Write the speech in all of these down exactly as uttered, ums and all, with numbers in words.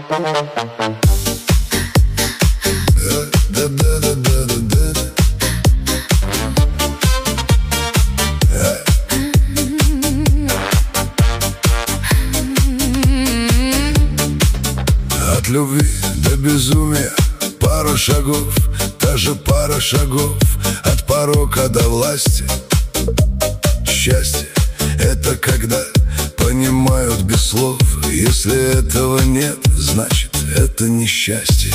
От любви до безумия пара шагов, даже пара шагов от порока до власти. Счастье — это когда понимают без слов. Если этого нет, значит, это несчастье.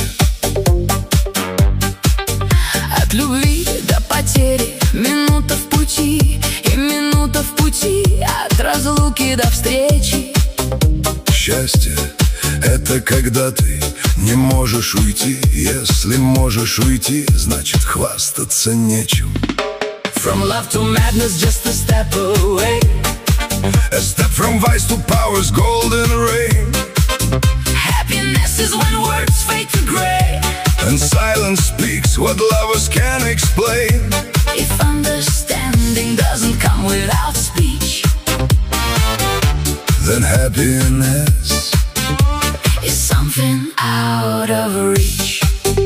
От любви до потери минута в пути, и минута в пути от разлуки до встречи. Счастье — это когда ты не можешь уйти. Если можешь уйти, значит, хвастаться нечем. From love to madness, just a step away. A step from vice to power's golden rain. Happiness is when words fade to gray, And silence speaks what lovers can't explain. if understanding doesn't come without speech, Then happiness is something out of reach.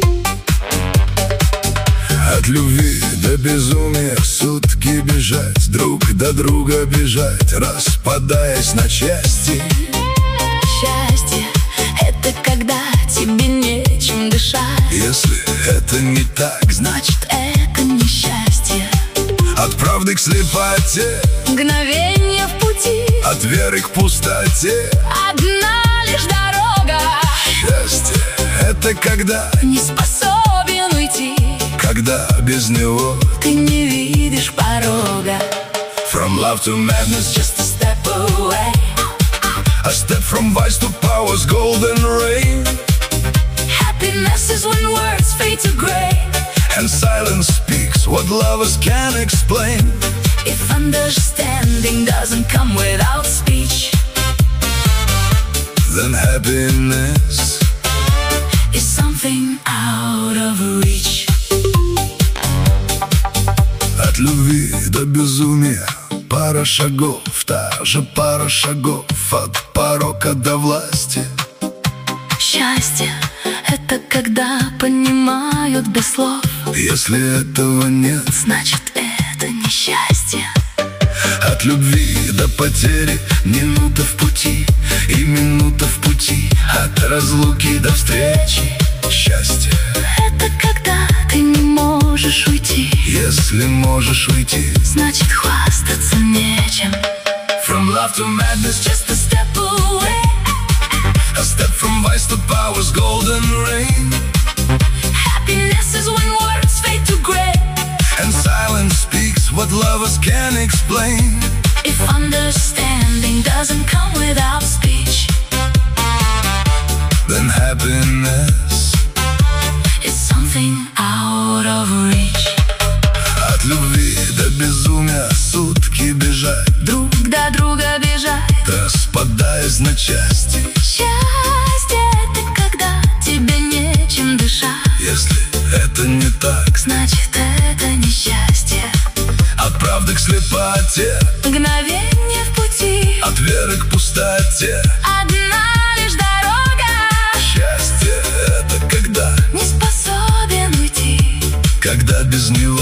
от любви до безумия сутки бежать, друг до друга бежать, распадаясь на части. Счастье — это когда тебе нечем дышать. Если это не так, Значит, это несчастье. от правды к слепоте, Мгновение в пути, от веры к пустоте. одна лишь дорога. Счастье — это когда, Не способен уйти, когда без него. ты не видишь порога. From love to madness, Just a step away. a step from vice to power's golden rain. Happiness is when words fade to gray, And silence speaks what lovers can't explain. if understanding doesn't come without speech, Then happiness is something out of reach. от любви до безумия пара шагов, та же пара шагов от порока до власти. Счастье — это когда понимают без слов. Если этого нет, Значит, это несчастье. от любви до потери минута в пути, и минута в пути от разлуки до встречи. Счастье — это когда ты не можешь уйти. Если можешь уйти. Значит, хвастаться нечем. From love to madness, Just a step away. a step from vice to power's golden rain. Happiness is when words fade to gray, And silence speaks what lovers can't explain. if understanding doesn't come without speech, Then happiness is something out of reach. от любви до безумия сутки бежать, Друг до друга бежать. распадаясь на части. Счастье — это когда тебе нечем дышать. Если это не так, Значит, это несчастье. от правды к слепоте, Мгновение в пути, от веры к пустоте. одна лишь дорога. Счастье — это когда, Не способен уйти, когда без него.